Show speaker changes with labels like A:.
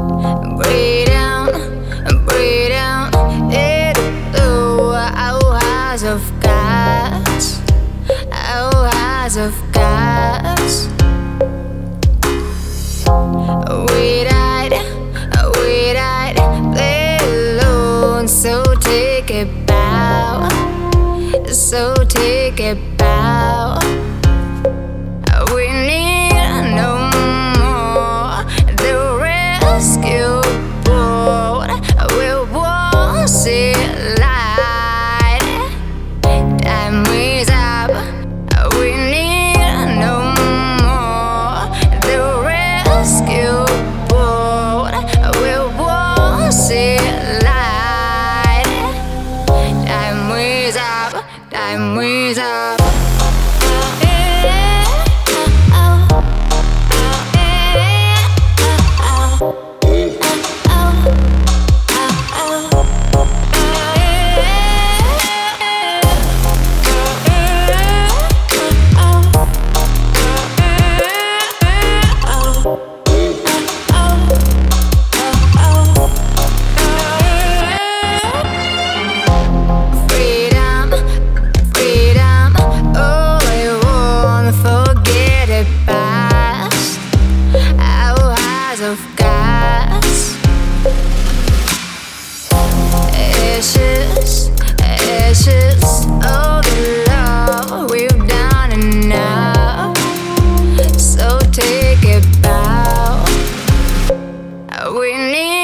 A: Breathe down, breathe down into our eyes of gas, our eyes of gas. We died, play alone. So take it back, so take it back. We need no more. The rescue boat will once it light. Time is up. We need no more. The rescue boat will once it light. Time is up. Time is up. Of gas, ashes, ashes of the love we've done enough. So take it back. We need